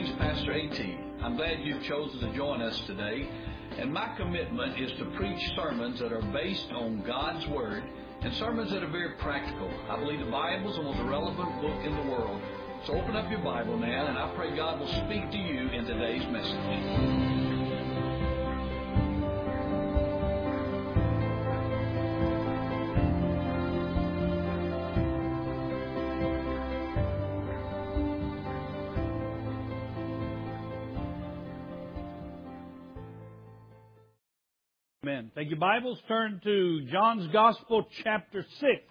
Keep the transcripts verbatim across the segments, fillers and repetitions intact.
name's Pastor A T. I'm glad you've chosen to join us today. And my commitment is to preach sermons that are based on God's Word and sermons that are very practical. I believe the Bible is the most relevant book in the world. So open up your Bible now, and I pray God will speak to you in today's message. Amen. Take your Bibles, turn to John's Gospel, chapter six.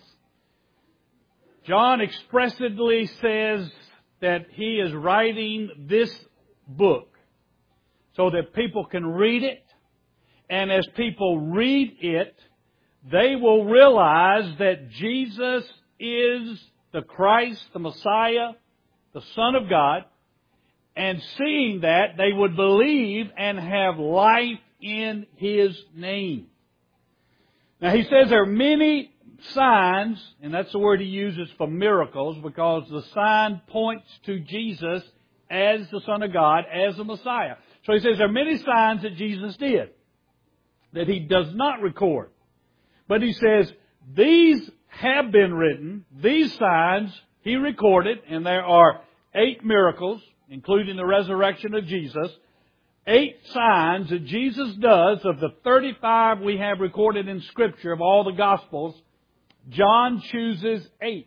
John expressly says that he is writing this book so that people can read it. And as people read it, they will realize that Jesus is the Christ, the Messiah, the Son of God. And seeing that, they would believe and have life in His name. Now He says there are many signs, and that's the word He uses for miracles, because the sign points to Jesus as the Son of God, as the Messiah. So He says there are many signs that Jesus did that He does not record. But He says these have been written, these signs He recorded, and there are eight miracles, including the resurrection of Jesus. Eight signs that Jesus does of the thirty-five we have recorded in Scripture of all the Gospels. John chooses eight.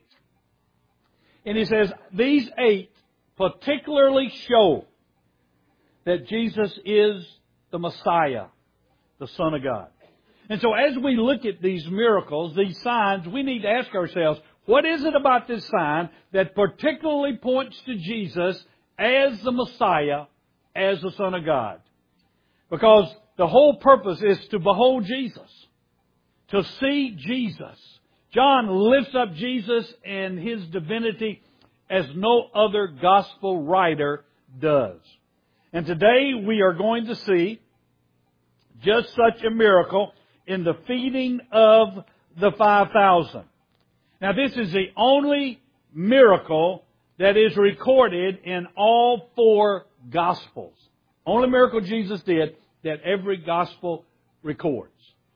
And he says these eight particularly show that Jesus is the Messiah, the Son of God. And so as we look at these miracles, these signs, we need to ask ourselves, what is it about this sign that particularly points to Jesus as the Messiah, as the Son of God? Because the whole purpose is to behold Jesus, to see Jesus. John lifts up Jesus and His divinity as no other gospel writer does. And today we are going to see just such a miracle in the feeding of the five thousand. Now this is the only miracle that is recorded in all four Gospels. Only miracle Jesus did that every Gospel records.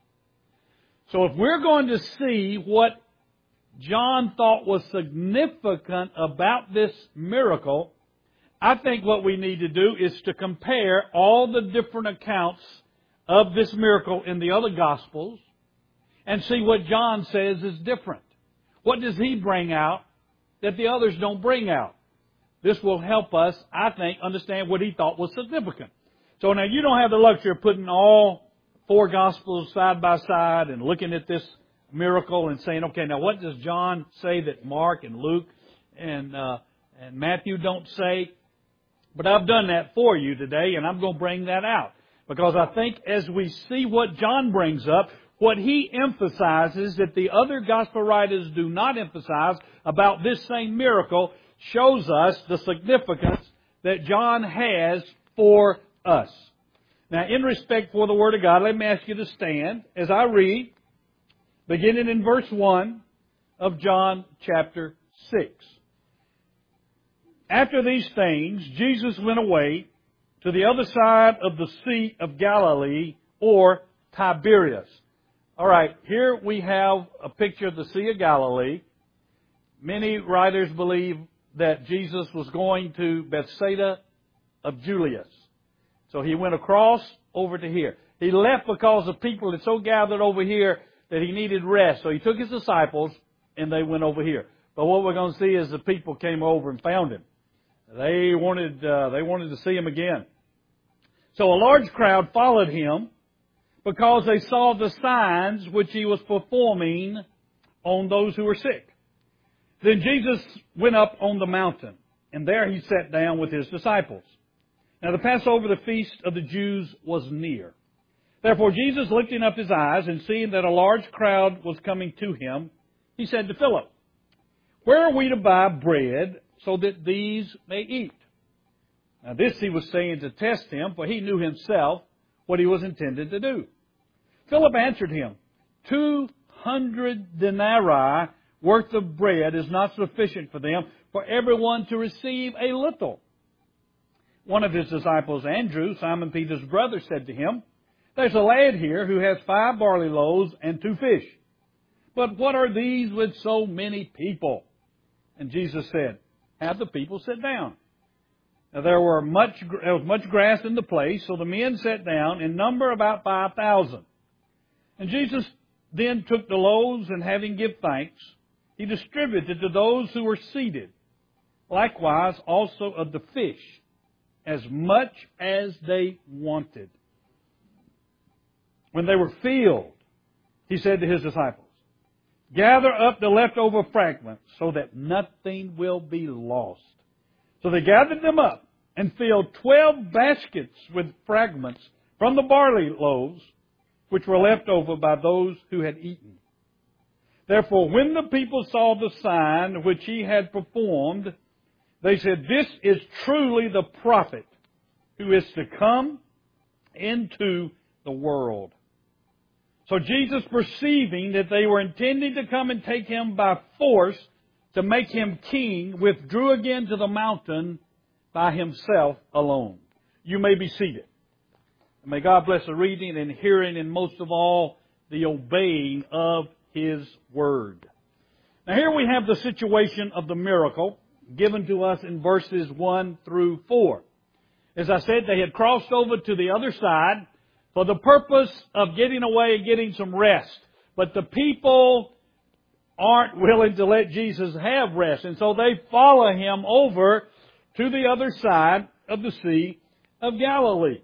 So if we're going to see what John thought was significant about this miracle, I think what we need to do is to compare all the different accounts of this miracle in the other Gospels and see what John says is different. What does he bring out that the others don't bring out? This will help us, I think, understand what he thought was significant. So now you don't have the luxury of putting all four Gospels side by side and looking at this miracle and saying, okay, now what does John say that Mark and Luke and uh, and Matthew don't say? But I've done that for you today, and I'm going to bring that out. Because I think as we see what John brings up, what he emphasizes that the other Gospel writers do not emphasize about this same miracle shows us the significance that John has for us. Now, in respect for the Word of God, let me ask you to stand as I read, beginning in verse one of John chapter six. After these things, Jesus went away to the other side of the Sea of Galilee, or Tiberias. All right, here we have a picture of the Sea of Galilee. Many writers believe that Jesus was going to Bethsaida of Julius. So He went across over to here. He left because the people had so gathered over here that He needed rest. So He took His disciples and they went over here. But what we're going to see is the people came over and found Him. They wanted, uh, they wanted to see Him again. So a large crowd followed Him because they saw the signs which He was performing on those who were sick. Then Jesus went up on the mountain, and there He sat down with His disciples. Now the Passover, the feast of the Jews, was near. Therefore Jesus, lifting up His eyes and seeing that a large crowd was coming to Him, He said to Philip, "Where are we to buy bread so that these may eat?" Now this He was saying to test Him, for He knew Himself what He was intended to do. Philip answered Him, Two hundred denarii worth of bread is not sufficient for them, for everyone to receive a little. One of his disciples, Andrew, Simon Peter's brother, said to him, "There's a lad here who has five barley loaves and two fish. But what are these with so many people?" And Jesus said, "Have the people sit down." Now there were much, there was much grass in the place, so the men sat down, in number about five thousand. And Jesus then took the loaves, and having given thanks, He distributed to those who were seated. Likewise also of the fish, as much as they wanted. When they were filled, He said to His disciples, "Gather up the leftover fragments so that nothing will be lost." So they gathered them up and filled twelve baskets with fragments from the barley loaves, which were left over by those who had eaten. Therefore, when the people saw the sign which He had performed, they said, "This is truly the prophet who is to come into the world." So Jesus, perceiving that they were intending to come and take Him by force to make Him king, withdrew again to the mountain by Himself alone. You may be seated. And may God bless the reading and hearing, and most of all, the obeying of His Word. Now here we have the situation of the miracle given to us in verses one through four. As I said, they had crossed over to the other side for the purpose of getting away and getting some rest. But the people aren't willing to let Jesus have rest. And so they follow Him over to the other side of the Sea of Galilee.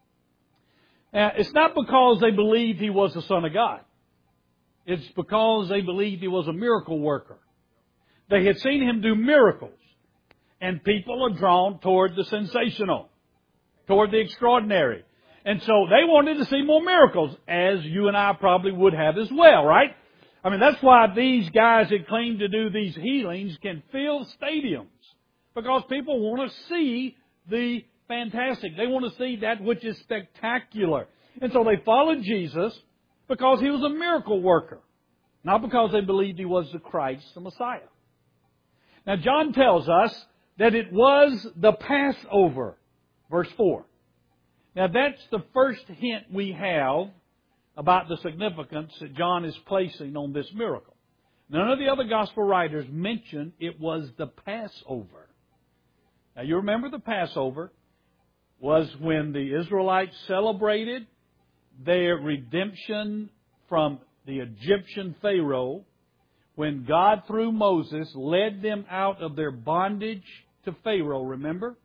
Now, it's not because they believed He was the Son of God. It's because they believed He was a miracle worker. They had seen Him do miracles. And people are drawn toward the sensational, toward the extraordinary. And so they wanted to see more miracles, as you and I probably would have as well, right? I mean, that's why these guys that claim to do these healings can fill stadiums. Because people want to see the fantastic. They want to see that which is spectacular. And so they followed Jesus because He was a miracle worker. Not because they believed He was the Christ, the Messiah. Now, John tells us that it was the Passover. Verse four. Now, that's the first hint we have about the significance that John is placing on this miracle. None of the other gospel writers mention it was the Passover. Now, you remember the Passover was when the Israelites celebrated their redemption from the Egyptian Pharaoh, when God, through Moses, led them out of their bondage to Pharaoh, remember?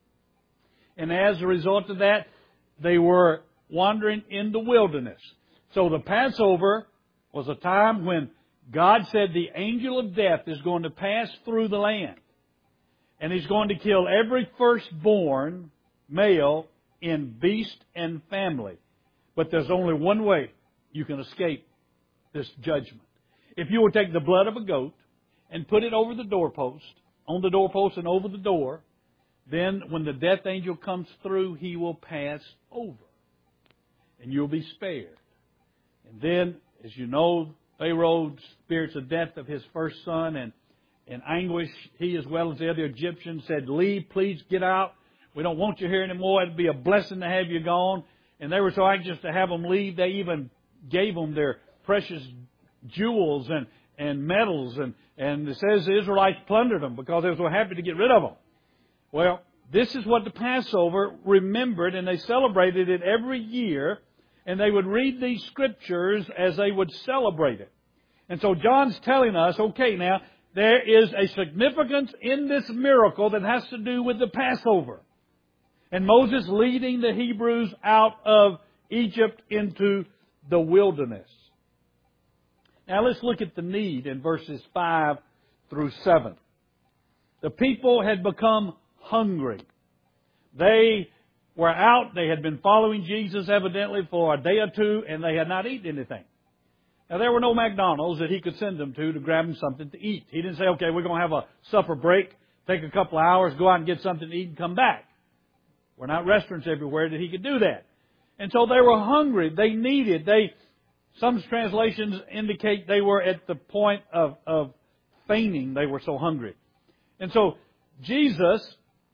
And as a result of that, they were wandering in the wilderness. So the Passover was a time when God said the angel of death is going to pass through the land. And He's going to kill every firstborn male in beast and family. But there's only one way you can escape this judgment. If you will take the blood of a goat and put it over the doorpost, on the doorpost and over the door, then when the death angel comes through, he will pass over. And you'll be spared. And then, as you know, Pharaoh spirits the death of his first son, and in anguish, he as well as the other Egyptians said, "Leave, please get out. We don't want you here anymore. It'd be a blessing to have you gone." And they were so anxious to have them leave, they even gave them their precious jewels and, and metals. And, and it says the Israelites plundered them because they were so happy to get rid of them. Well, this is what the Passover remembered, and they celebrated it every year. And they would read these scriptures as they would celebrate it. And so John's telling us, okay, now, there is a significance in this miracle that has to do with the Passover. And Moses leading the Hebrews out of Egypt into the wilderness. Now let's look at the need in verses five through seven. The people had become hungry. They were out. They had been following Jesus evidently for a day or two, and they had not eaten anything. Now, there were no McDonald's that He could send them to to grab them something to eat. He didn't say, okay, we're going to have a supper break, take a couple of hours, go out and get something to eat and come back. We're not restaurants everywhere that He could do that. And so they were hungry. They needed. They, some translations indicate they were at the point of, of fainting. They were so hungry. And so Jesus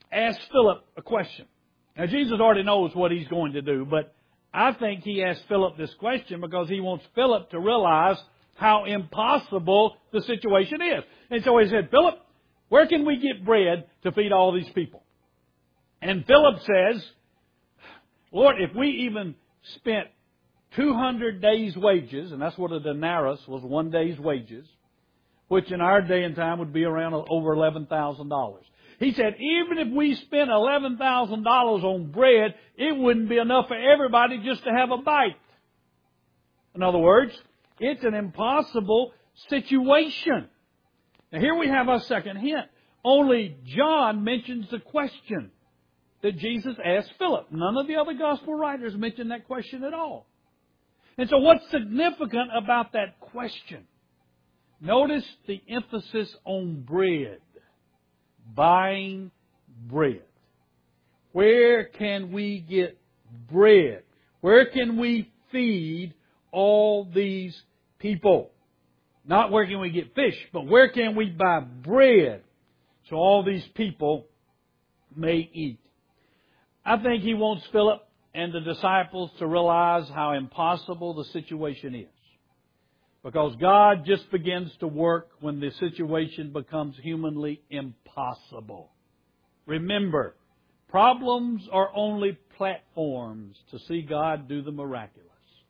asked Philip a question. Now, Jesus already knows what He's going to do, but I think He asked Philip this question because He wants Philip to realize how impossible the situation is. And so He said, Philip, where can we get bread to feed all these people? And Philip says, Lord, if we even spent two hundred days' wages, and that's what a denarius was, one day's wages, which in our day and time would be around over eleven thousand dollars. He said, even if we spent eleven thousand dollars on bread, it wouldn't be enough for everybody just to have a bite. In other words, it's an impossible situation. Now here we have our second hint. Only John mentions the question that Jesus asked Philip. None of the other gospel writers mention that question at all. And so what's significant about that question? Notice the emphasis on bread. Buying bread. Where can we get bread? Where can we feed all these people? Not where can we get fish, but where can we buy bread so all these people may eat? I think He wants Philip and the disciples to realize how impossible the situation is. Because God just begins to work when the situation becomes humanly impossible. Remember, problems are only platforms to see God do the miraculous.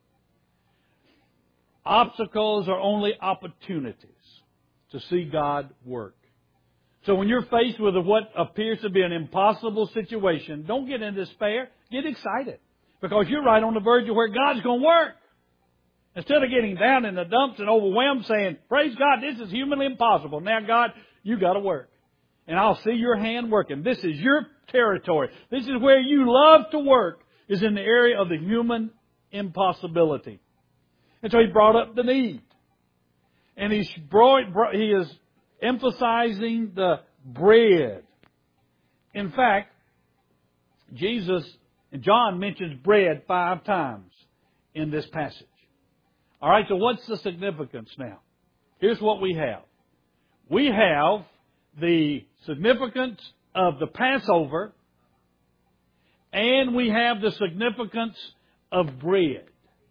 Obstacles are only opportunities to see God work. So when you're faced with what appears to be an impossible situation, don't get in despair. Get excited. Because you're right on the verge of where God's going to work. Instead of getting down in the dumps and overwhelmed saying, praise God, this is humanly impossible. Now, God, you got to work. And I'll see your hand working. This is your territory. This is where you love to work, is in the area of the human impossibility. And so He brought up the need. And he's brought, He is emphasizing the bread. In fact, Jesus, John mentions bread five times in this passage. All right, so what's the significance now? Here's what we have. We have the significance of the Passover, and we have the significance of bread.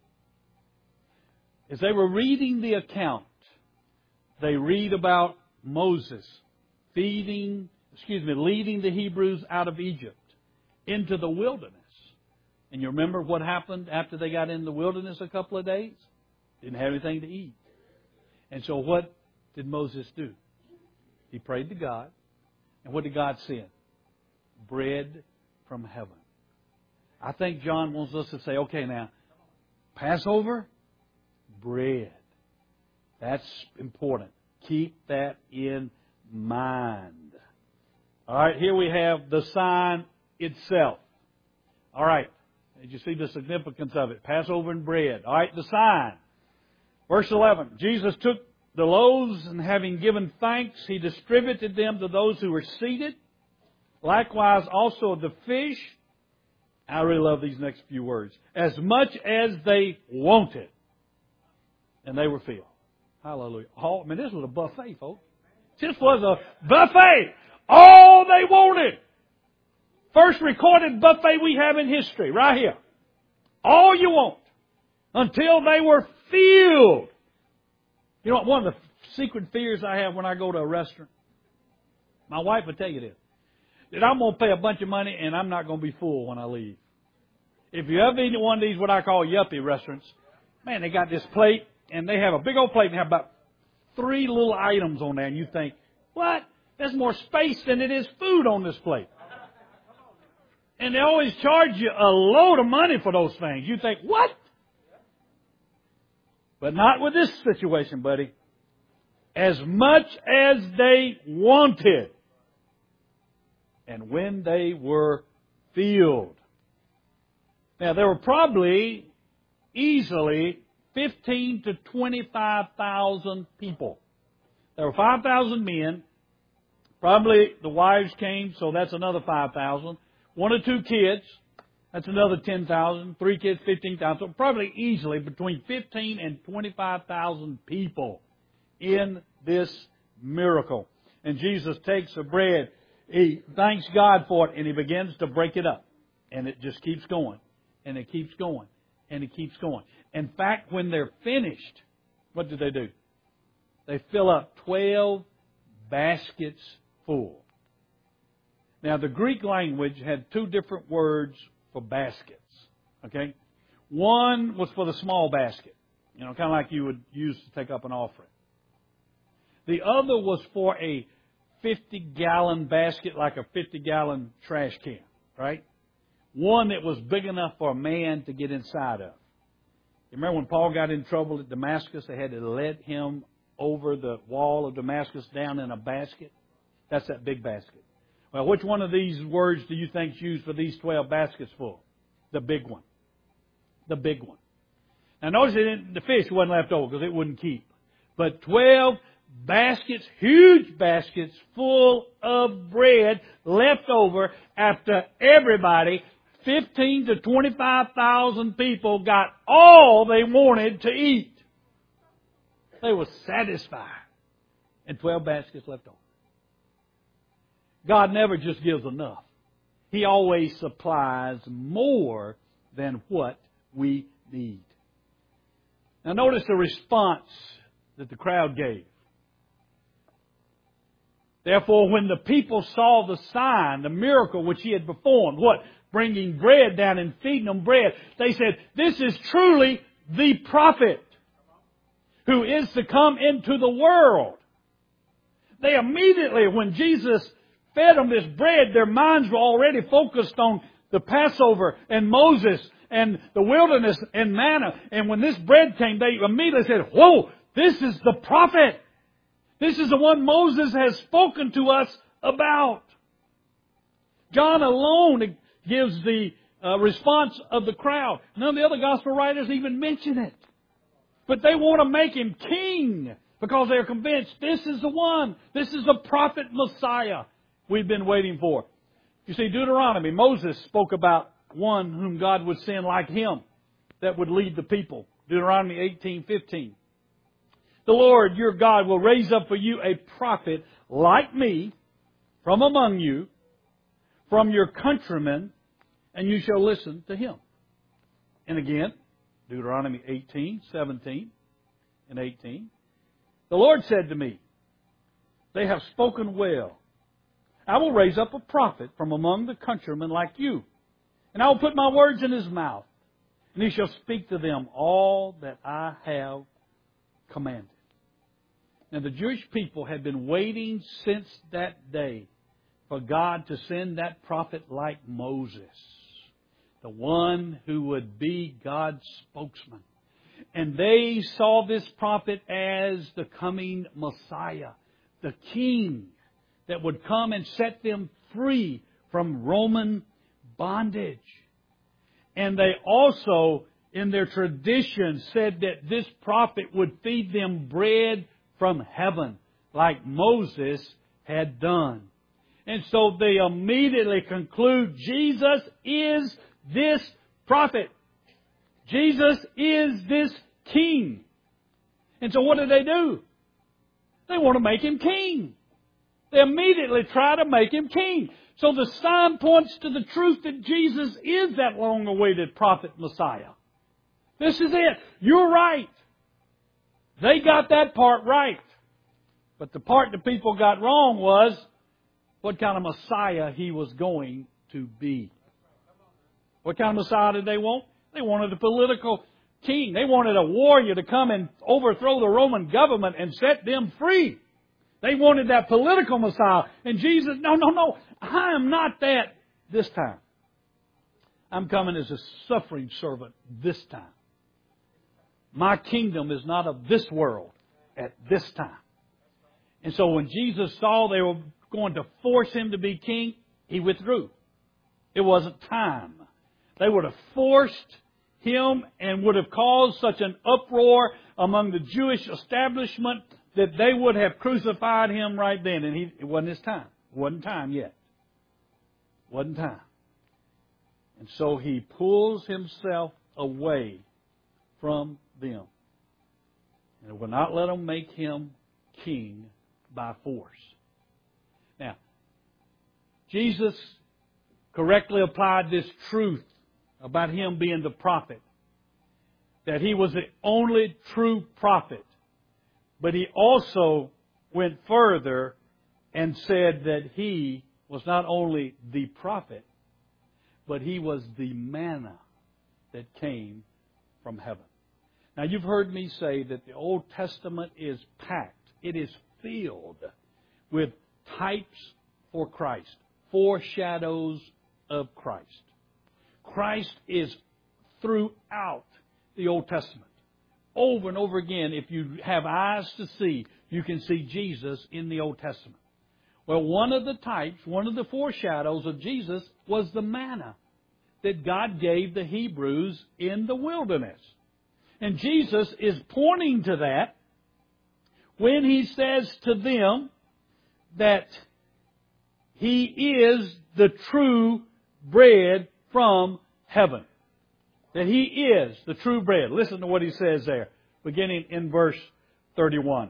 As they were reading the account, they read about Moses feeding, excuse me, leading the Hebrews out of Egypt into the wilderness. And you remember what happened after they got in the wilderness a couple of days? Didn't have anything to eat. And so what did Moses do? He prayed to God. And what did God send? Bread from heaven. I think John wants us to say, okay now, Passover, bread. That's important. Keep that in mind. All right, here we have the sign itself. All right, did you see the significance of it? Passover and bread. All right, the sign. Verse eleven, Jesus took the loaves and having given thanks, He distributed them to those who were seated. Likewise also the fish. I really love these next few words. As much as they wanted. And they were filled. Hallelujah. Oh, I mean, this was a buffet, folks. This was a buffet. All they wanted. First recorded buffet we have in history, right here. All you want. Until they were filled. You know what? One of the secret fears I have when I go to a restaurant, my wife will tell you this, that I'm going to pay a bunch of money and I'm not going to be full when I leave. If you ever eat at one of these what I call yuppie restaurants, man, they got this plate and they have a big old plate and they have about three little items on there and you think, what? There's more space than it is food on this plate. And they always charge you a load of money for those things. You think, what? But not with this situation, buddy. As much as they wanted. And when they were filled. Now, there were probably easily fifteen to twenty-five thousand people. There were five thousand men. Probably the wives came, so that's another five thousand. One or two kids, that's another ten thousand. Three kids, fifteen thousand. So probably easily between fifteen and twenty-five thousand people in this miracle. And Jesus takes the bread he thanks God for it, and he begins to break it up. And it just keeps going. And it keeps going. And it keeps going. In fact, when they're finished, what do they do? They fill up twelve baskets full. Now, the Greek language had two different words for baskets. Okay? One was for the small basket. You know, kind of like you would use to take up an offering. The other was for a fifty-gallon basket, like a fifty-gallon trash can. Right? One that was big enough for a man to get inside of. You remember when Paul got in trouble at Damascus, they had to let him over the wall of Damascus down in a basket? That's that big basket. Well, which one of these words do you think is used for these twelve baskets full? The big one. The big one. Now notice it didn't, the fish wasn't left over because it wouldn't keep. But twelve baskets, huge baskets full of bread left over after everybody, fifteen to twenty-five thousand people, got all they wanted to eat. They were satisfied. And twelve baskets left over. God never just gives enough. He always supplies more than what we need. Now notice the response that the crowd gave. Therefore, when the people saw the sign, the miracle which he had performed, what? Bringing bread down and feeding them bread, they said, this is truly the prophet who is to come into the world. They immediately, when Jesus fed them this bread, their minds were already focused on the Passover and Moses and the wilderness and manna. And when this bread came, they immediately said, whoa, this is the prophet. This is the one Moses has spoken to us about. John alone gives the uh, response of the crowd. None of the other gospel writers even mention it. But they want to make him king because they're convinced this is the one. This is the prophet Messiah we've been waiting for. You see, Deuteronomy, Moses spoke about one whom God would send like him that would lead the people. Deuteronomy eighteen fifteen. The Lord your God will raise up for you a prophet like me from among you, from your countrymen, and you shall listen to him. And again, Deuteronomy eighteen seventeen and eighteen. The Lord said to me, they have spoken well. I will raise up a prophet from among the countrymen like you, and I will put my words in his mouth, and he shall speak to them all that I have commanded. Now the Jewish people had been waiting since that day for God to send that prophet like Moses, the one who would be God's spokesman. And they saw this prophet as the coming Messiah, the King that would come and set them free from Roman bondage. And they also, in their tradition, said that this prophet would feed them bread from heaven, like Moses had done. And so they immediately conclude Jesus is this prophet. Jesus is this king. And so what do they do? They want to make him king. They immediately try to make him king. So the sign points to the truth that Jesus is that long-awaited prophet Messiah. This is it. You're right. They got that part right. But the part the people got wrong was what kind of Messiah he was going to be. What kind of Messiah did they want? They wanted a political king. They wanted a warrior to come and overthrow the Roman government and set them free. They wanted that political Messiah. And Jesus, no, no, no, I am not that this time. I'm coming as a suffering servant this time. My kingdom is not of this world at this time. And so when Jesus saw they were going to force him to be king, he withdrew. It wasn't time. They would have forced him and would have caused such an uproar among the Jewish establishment that they would have crucified him right then. And he, it wasn't his time. It wasn't time yet. It wasn't time. And so he pulls himself away from them. And will not let them make him king by force. Now, Jesus correctly applied this truth about Him being the prophet, that He was the only true prophet. But He also went further and said that He was not only the prophet, but He was the manna that came from heaven. Now, you've heard me say that the Old Testament is packed. It is filled with types for Christ, foreshadows of Christ. Christ is throughout the Old Testament. Over and over again, if you have eyes to see, you can see Jesus in the Old Testament. Well, one of the types, one of the foreshadows of Jesus was the manna that God gave the Hebrews in the wilderness. And Jesus is pointing to that when He says to them that He is the true bread from heaven. That He is the true bread. Listen to what He says there, beginning in verse thirty-one.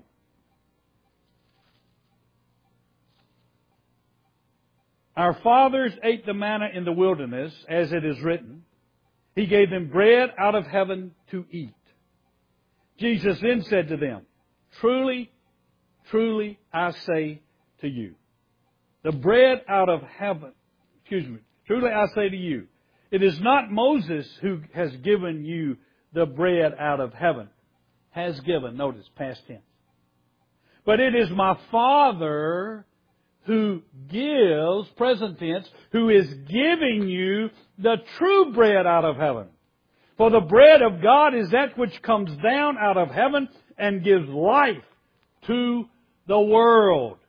Our fathers ate the manna in the wilderness, as it is written. He gave them bread out of heaven to eat. Jesus then said to them, Truly, truly, I say to you, the bread out of heaven, excuse me, truly I say to you, it is not Moses who has given you the bread out of heaven. Has given, notice, past tense. But it is my Father who gives, present tense, who is giving you the true bread out of heaven. For the bread of God is that which comes down out of heaven and gives life to the world.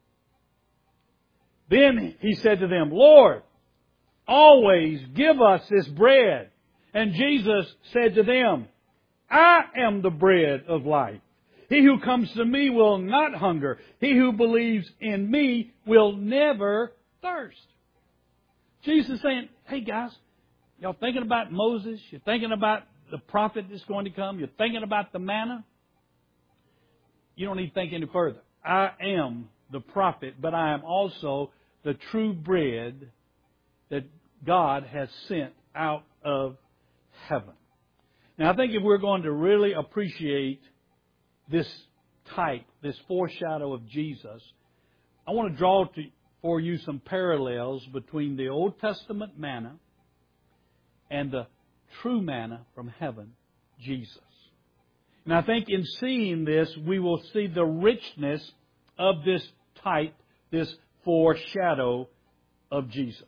Then He said to them, Lord, always give us this bread. And Jesus said to them, I am the bread of life. He who comes to me will not hunger. He who believes in me will never thirst. Jesus is saying, hey guys, y'all thinking about Moses? You're thinking about the prophet that's going to come? You're thinking about the manna? You don't need to think any further. I am the prophet, but I am also the true bread that God has sent out of heaven. Now, I think if we're going to really appreciate this type, this foreshadow of Jesus, I want to draw to, for you some parallels between the Old Testament manna and the true manna from heaven, Jesus. And I think in seeing this, we will see the richness of this type, this foreshadow of Jesus.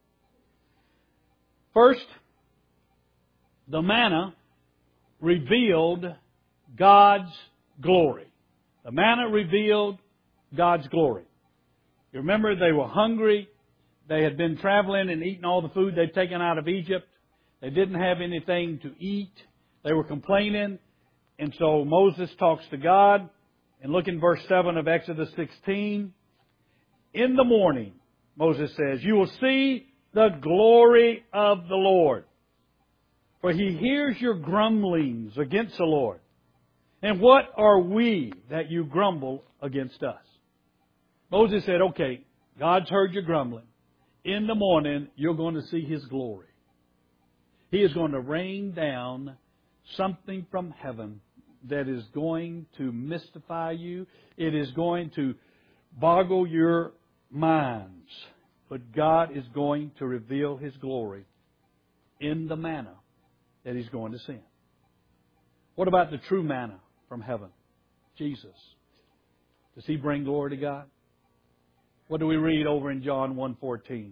First, the manna revealed God's glory. The manna revealed God's glory. You remember they were hungry. They had been traveling and eating all the food they'd taken out of Egypt. They didn't have anything to eat. They were complaining. And so Moses talks to God. And look in verse seven of Exodus sixteen. In the morning, Moses says, you will see the glory of the Lord. For He hears your grumblings against the Lord. And what are we that you grumble against us? Moses said, okay, God's heard your grumbling. In the morning, you're going to see His glory. He is going to rain down something from heaven that is going to mystify you. It is going to boggle your minds. But God is going to reveal His glory in the manna that He's going to send. What about the true manna from heaven? Jesus. Does He bring glory to God? What do we read over in John one fourteen?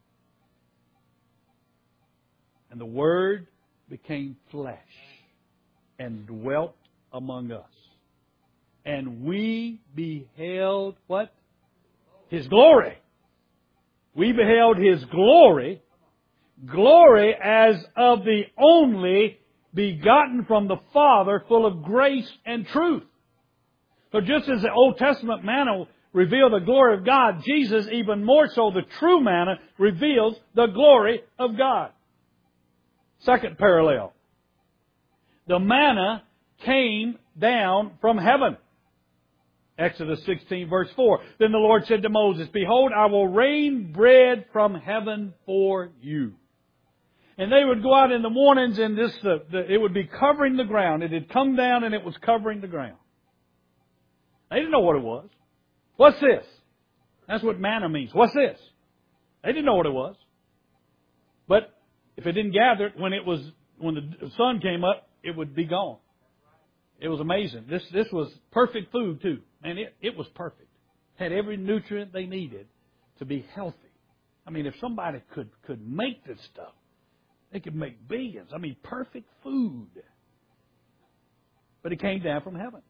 And the Word became flesh and dwelt among us. And we beheld what? His glory. We beheld His glory. Glory as of the only begotten from the Father, full of grace and truth. So just as the Old Testament manna revealed the glory of God, Jesus, even more so, the true manna, reveals the glory of God. Second parallel. The manna came down from heaven. Exodus sixteen verse four. Then the Lord said to Moses, Behold, I will rain bread from heaven for you. And they would go out in the mornings and this, uh, the, it would be covering the ground. It had come down and it was covering the ground. They didn't know what it was. What's this? That's what manna means. What's this? They didn't know what it was. But if it didn't gather, when it was, when the sun came up, it would be gone. It was amazing. This, this was perfect food too. And it, it was perfect. Had every nutrient they needed to be healthy. I mean, if somebody could, could make this stuff, they could make billions. I mean, perfect food. But it came down from heaven.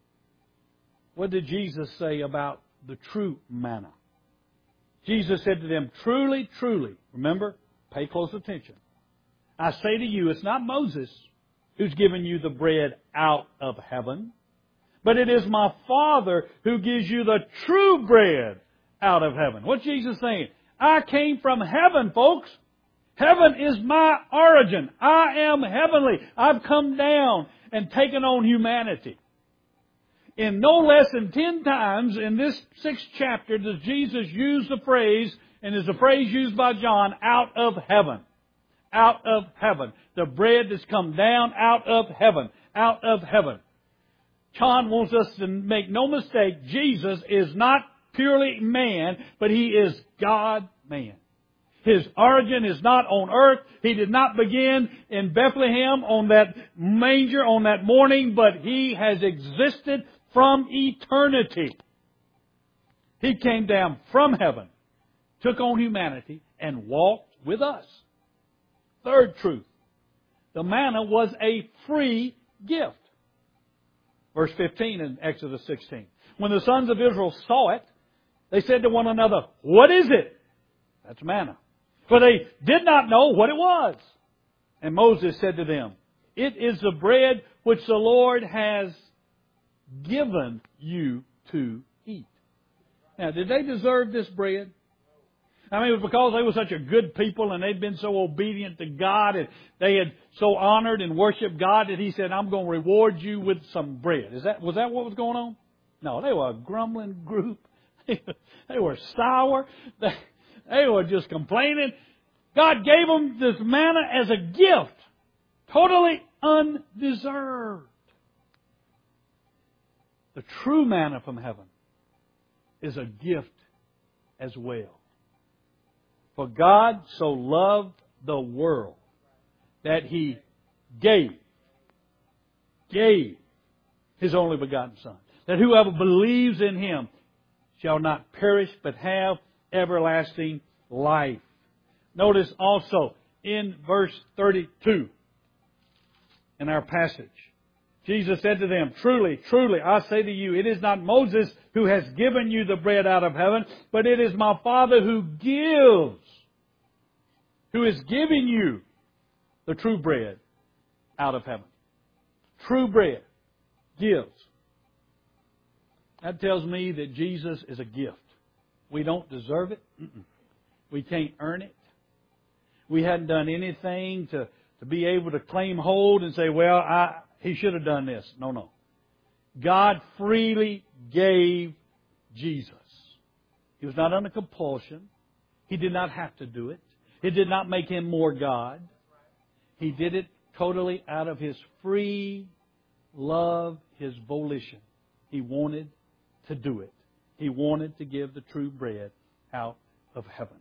What did Jesus say about the true manna? Jesus said to them, Truly, truly, remember, pay close attention. I say to you, it's not Moses who's given you the bread out of heaven, but it is my Father who gives you the true bread out of heaven. What's Jesus saying? I came from heaven, folks. Heaven is my origin. I am heavenly. I've come down and taken on humanity. In no less than ten times in this sixth chapter does Jesus use the phrase, and is the phrase used by John, out of heaven. Out of heaven. The bread that's come down out of heaven. Out of heaven. John wants us to make no mistake, Jesus is not purely man, but He is God-man. His origin is not on earth. He did not begin in Bethlehem on that manger on that morning, but He has existed from eternity. He came down from heaven, took on humanity, and walked with us. Third truth. The manna was a free gift. Verse fifteen in Exodus sixteen. When the sons of Israel saw it, they said to one another, What is it? That's manna. For they did not know what it was. And Moses said to them, It is the bread which the Lord has given you to eat. Now, did they deserve this bread? I mean, it was because they were such a good people and they'd been so obedient to God and they had so honored and worshiped God that He said, I'm going to reward you with some bread. Is that, was that what was going on? No, they were a grumbling group. They were sour. They, They were just complaining. God gave them this manna as a gift. Totally undeserved. The true manna from heaven is a gift as well. For God so loved the world that He gave, gave His only begotten Son, that whoever believes in Him shall not perish but have everlasting life. Notice also in verse thirty-two in our passage, Jesus said to them, Truly, truly, I say to you, it is not Moses who has given you the bread out of heaven, but it is my Father who gives, who is giving you the true bread out of heaven. True bread gives. That tells me that Jesus is a gift. We don't deserve it. Mm-mm. We can't earn it. We hadn't done anything to, to be able to claim hold and say, well, I, He should have done this. No, no. God freely gave Jesus. He was not under compulsion. He did not have to do it. It did not make Him more God. He did it totally out of His free love, His volition. He wanted to do it. He wanted to give the true bread out of heaven.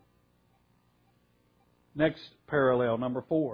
Next parallel, number four.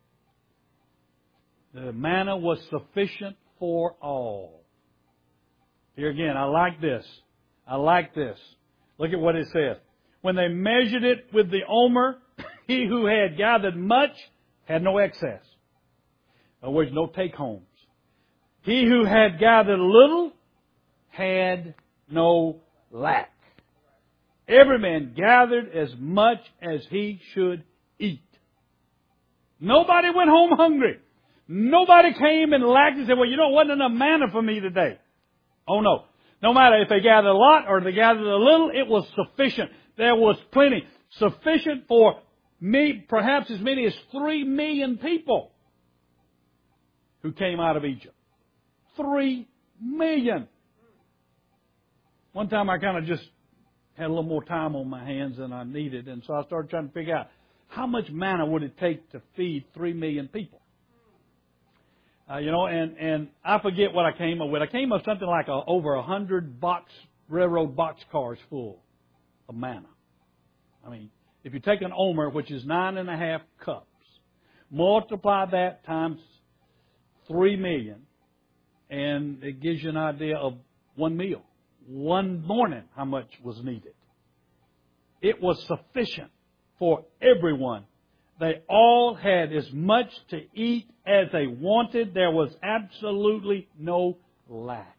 The manna was sufficient for all. Here again, I like this. I like this. Look at what it says. When they measured it with the omer, he who had gathered much had no excess. In other words, no take-homes. He who had gathered little had no lack. Every man gathered as much as he should eat. Nobody went home hungry. Nobody came and lacked and said, well, you know, it wasn't enough manna for me today. Oh, no. No matter if they gathered a lot or they gathered a little, it was sufficient. There was plenty. Sufficient for me, perhaps as many as three million people who came out of Egypt. Three million. One time I kind of just had a little more time on my hands than I needed, and so I started trying to figure out how much manna would it take to feed three million people. Uh, you know, and, and I forget what I came up with. I came up with something like a, over a hundred box, railroad box cars full of manna. I mean, if you take an omer, which is nine and a half cups, multiply that times three million, and it gives you an idea of one meal. One morning, how much was needed. It was sufficient for everyone. They all had as much to eat as they wanted. There was absolutely no lack.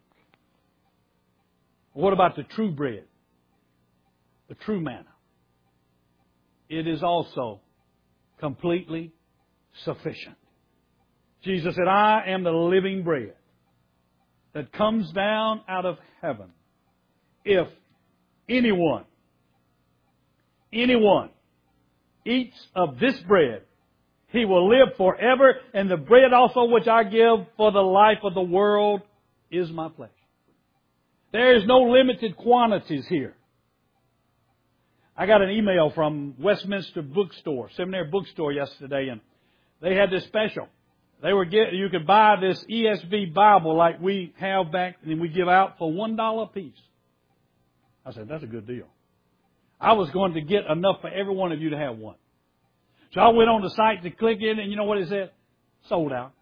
What about the true bread? The true manna. It is also completely sufficient. Jesus said, I am the living bread that comes down out of heaven. If anyone, anyone eats of this bread, he will live forever, and the bread also which I give for the life of the world is my flesh. There is no limited quantities here. I got an email from Westminster Bookstore, Seminary Bookstore yesterday, and they had this special. They were get, you could buy this E S V Bible like we have back, and we give out for one dollar a piece. I said, that's a good deal. I was going to get enough for every one of you to have one. So I went on the site to click in, and you know what it said? Sold out.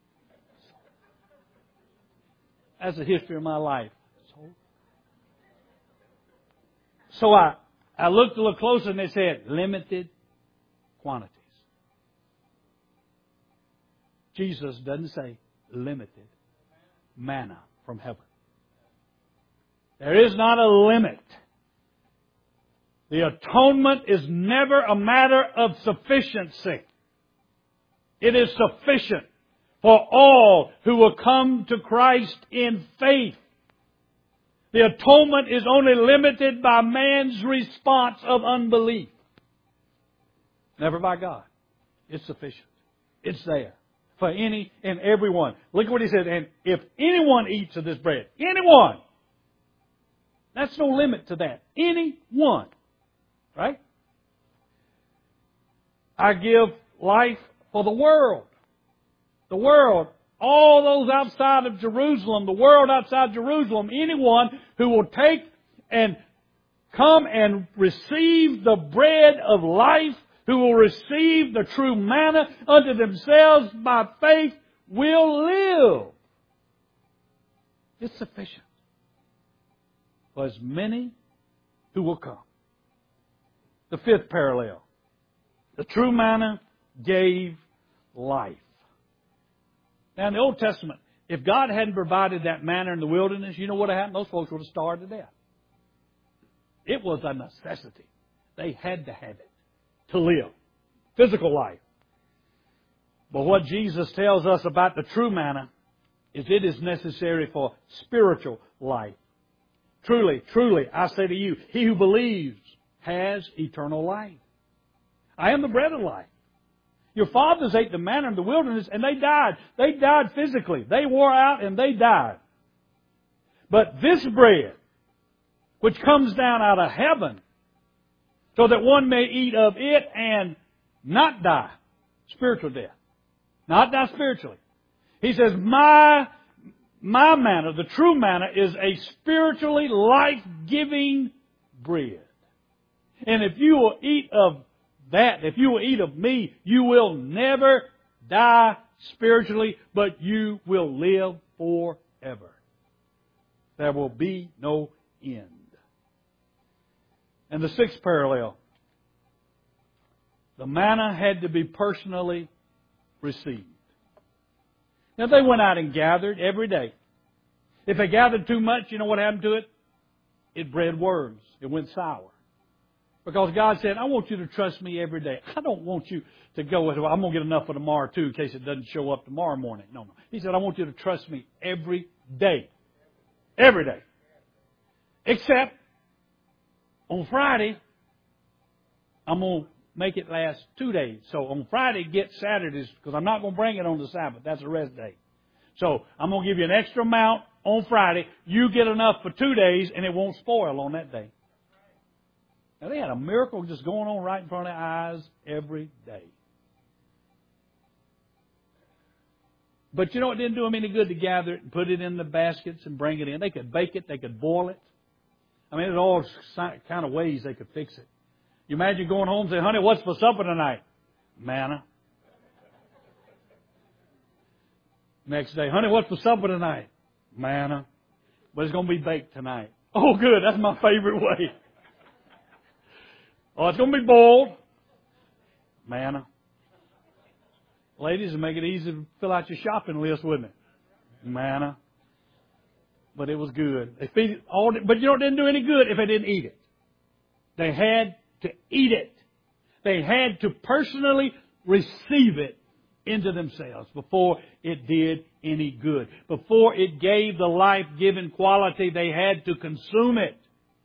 That's the history of my life. Sold. So I, I looked a little closer, and it said, limited quantities. Jesus doesn't say limited manna from heaven. There is not a limit. The atonement is never a matter of sufficiency. It is sufficient for all who will come to Christ in faith. The atonement is only limited by man's response of unbelief. Never by God. It's sufficient. It's there for any and everyone. Look at what he said. And if anyone eats of this bread, anyone, that's no limit to that. Anyone. Right? I give life for the world. The world. All those outside of Jerusalem. The world outside Jerusalem. Anyone who will take and come and receive the bread of life, who will receive the true manna unto themselves by faith, will live. It's sufficient for as many who will come. The fifth parallel. The true manna gave life. Now in the Old Testament, if God hadn't provided that manna in the wilderness, you know what happened? Those folks would have starved to death. It was a necessity. They had to have it to live. Physical life. But what Jesus tells us about the true manna is it is necessary for spiritual life. Truly, truly, I say to you, he who believes has eternal life. I am the bread of life. Your fathers ate the manna in the wilderness and they died. They died physically. They wore out and they died. But this bread, which comes down out of heaven, so that one may eat of it and not die. Spiritual death. Not die spiritually. He says, my, my manna, the true manna, is a spiritually life-giving bread. And if you will eat of that, if you will eat of me, you will never die spiritually, but you will live forever. There will be no end. And the sixth parallel. The manna had to be personally received. Now they went out and gathered every day. If they gathered too much, you know what happened to it? It bred worms. It went sour. Because God said, I want you to trust me every day. I don't want you to go with, well, I'm going to get enough for tomorrow too in case it doesn't show up tomorrow morning. No, no. He said, I want you to trust me every day. Every day. Except on Friday, I'm going to make it last two days. So on Friday, get Saturdays, because I'm not going to bring it on the Sabbath. That's a rest day. So I'm going to give you an extra amount on Friday, you get enough for two days and it won't spoil on that day. Now they had a miracle just going on right in front of their eyes every day. But you know, it didn't do them any good to gather it and put it in the baskets and bring it in. They could bake it. They could boil it. I mean, there's all kind of ways they could fix it. You imagine going home and saying, honey, what's for supper tonight? Manna. Next day, honey, what's for supper tonight? Manna. But it's going to be baked tonight. Oh, good. That's my favorite way. Oh, it's going to be boiled. Manna. Ladies, it'd make it easy to fill out your shopping list, wouldn't it? Manna. But it was good. They feed it all, but you know, it didn't do any good if they didn't eat it. They had to eat it. They had to personally receive it into themselves before it did any good. Before it gave the life-giving quality, they had to consume it.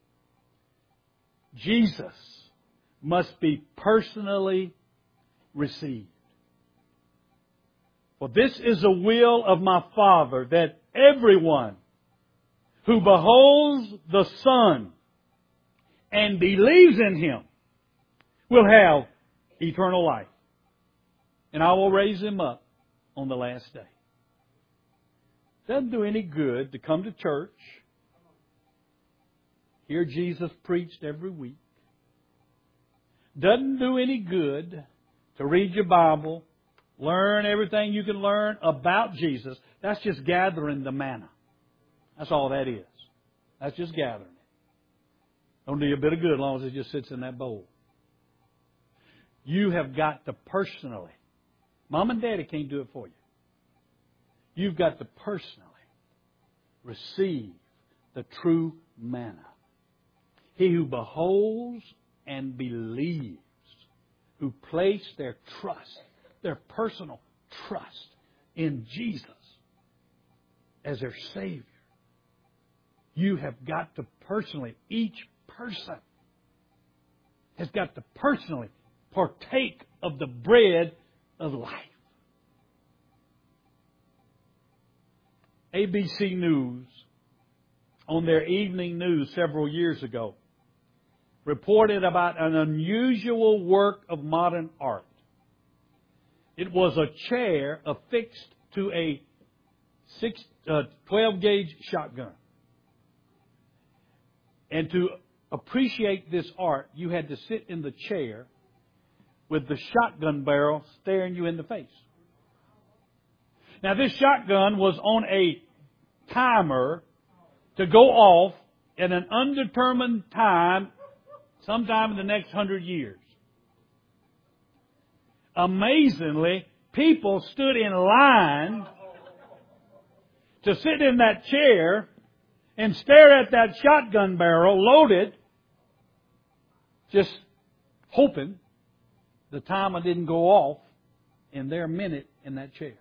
Jesus must be personally received. For this is the will of my Father, that everyone who beholds the Son and believes in Him will have eternal life. And I will raise him up on the last day. Doesn't do any good to come to church, hear Jesus preached every week. Doesn't do any good to read your Bible, learn everything you can learn about Jesus. That's just gathering the manna. That's all that is. That's just gathering it. Don't do you a bit of good as long as it just sits in that bowl. You have got to personally, Mom and Daddy can't do it for you. You've got to personally receive the true manna. He who beholds and believes, who place their trust, their personal trust in Jesus as their Savior. You have got to personally, each person has got to personally partake of the bread of life. A B C News, on their evening news several years ago, reported about an unusual work of modern art. It was a chair affixed to a six, uh, twelve gauge shotgun. And to appreciate this art, you had to sit in the chair with the shotgun barrel staring you in the face. Now, this shotgun was on a timer to go off at an undetermined time sometime in the next hundred years. Amazingly, people stood in line to sit in that chair and stare at that shotgun barrel loaded, just hoping the timer didn't go off in their minute in that chair.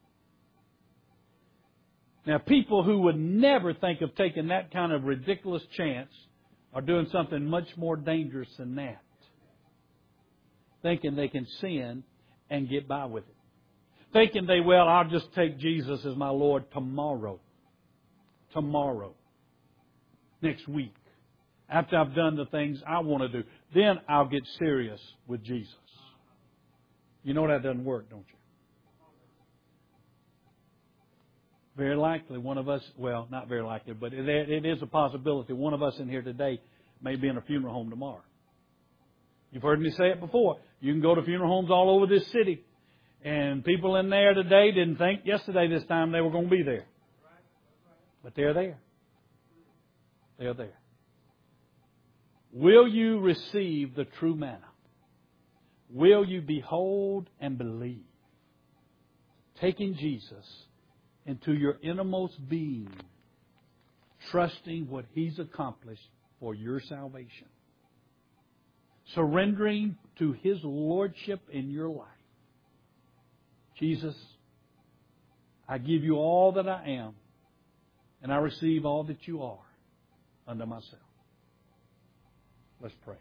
Now, people who would never think of taking that kind of ridiculous chance are doing something much more dangerous than that. Thinking they can sin and get by with it. Thinking they, well, I'll just take Jesus as my Lord tomorrow. Tomorrow. Next week. After I've done the things I want to do. Then I'll get serious with Jesus. You know that doesn't work, don't you? Very likely one of us, well, not very likely, but it, it is a possibility. One of us in here today may be in a funeral home tomorrow. You've heard me say it before. You can go to funeral homes all over this city. And people in there today didn't think yesterday this time they were going to be there. But they're there. They're there. Will you receive the true manna? Will you behold and believe? Taking Jesus into your innermost being, trusting what He's accomplished for your salvation. Surrendering to His Lordship in your life. Jesus, I give you all that I am, and I receive all that you are unto myself. Let's pray.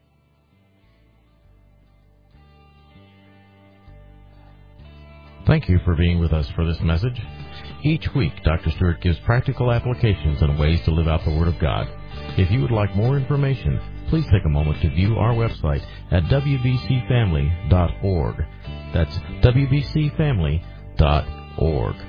Thank you for being with us for this message. Each week, Doctor Stewart gives practical applications and ways to live out the Word of God. If you would like more information, please take a moment to view our website at w b c family dot org. That's w b c family dot org.